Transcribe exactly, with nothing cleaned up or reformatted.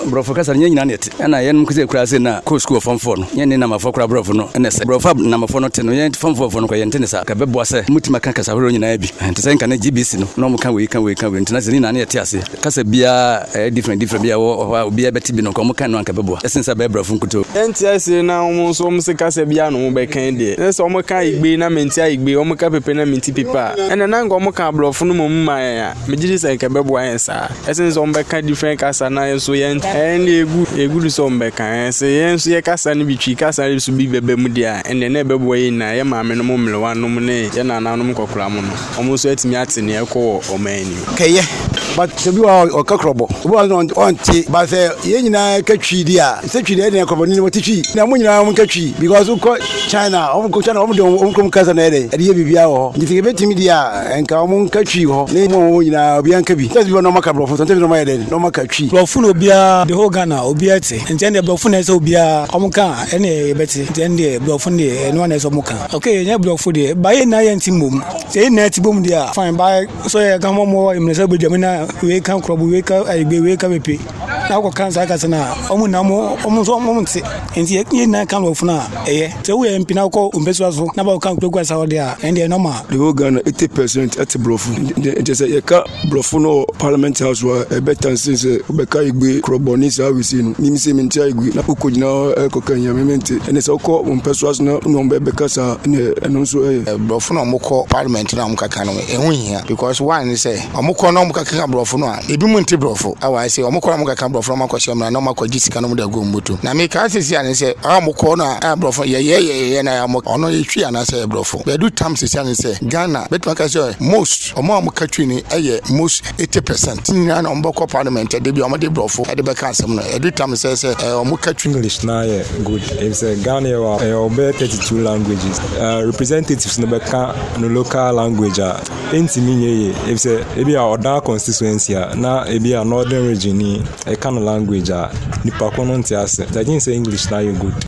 brofo kasa nya nyina net na yen mkuse kura se na ko school form four no yen ne na mafo kura brofo no ene se brofo na mafo no te no yen form four no ko yen tene sa ka bebo ase mutima kan kasa horo nyina bi ente se nka na G B C no no mo kan we kan we kan we ente na se ni na net ase kasa bia different different bia wo obi abeti bi no ko mo kan no anka bebo esen sa be brofo nkuto ente ase na mo so mo se kasa bia no mo be kan de ne se mo kan igbe na menti igbe o mo ka pepe na menti pepa ene na ngo mo kan brofo no mo mma ya me gidi se ka bebo ayen sa esen so mo be kan different kasa na so yen en egu egu so mo be kan se yen so ye kasa ni bitwi kasa ni so bi bebe mu dia ene na bebo yin na ye ma me no mo mlewa no mo ne ye na na no mo kokora mo no o mo so atimi atene e ko o mani keye but se bi wa o kakrobo obo on on ti ba se ye nyina katwi dia se twi dia ne akrobo ni mo twi na mo nyina mo katwi because ko China o ko China o mo de o ko kasa na ede ede ye bibia ho ndi se betimi dia enka mo katwi ho ne mo nyina obi anka bi se bi no maka brofo so no ma ede no maka twi brofo no bia the whole Ghana obi ate ntende brofo na se obi a o mo kan ene beti ntende brofo ne no na se o mo kan okay nya brofo de ba ye na ye ntimom se na tibom dia fine ba so ye kan mo mo imnese bedwamina we kan krobo we ka igbe we ka pepe na ko kan sa ka sana o mu na mo o mu so mo nti enti ye na kan brofo na eye se we mp na ko umpeso so na ba kan kwekwa sa ode a ende normal the whole Ghana eighty percent at brofo enti se ye ka brofo no parliament house wa e better since we ka igbe krobo ni sa we see no ni mi se mi nti igbe na ko jina e ko kan ya mementi ene se ko umpeso so na no be be ka sa ne eno so e brofo no mo ko parliament na mo ka kan no e hu hia because one say mo ko no mo ka kan brofo no a ebi mu nti brofo awa say mo ko mo ka kan brofo no ma ko se mo na ma ko jisika no mo da go mbuto na me ka sisi ane say a mo ko no a brofo ye ye ye na mo ono ye twi ana say brofo be do tam sisi ane say Ghana bet ma ka say most o mo mo ka twi ni eye most eighty percent ni na mo ko parliament de bi o mo de brofo e de be ka asem no e do tam say say o mo ka twi English na ye good if say Ghana wa e o be thirty-two languages uh, representatives no be ka no local language a entimi ye if say e bi a oda constituency na e bi a northern region ni e ka no language a nipa ko no nti ase that means English na you good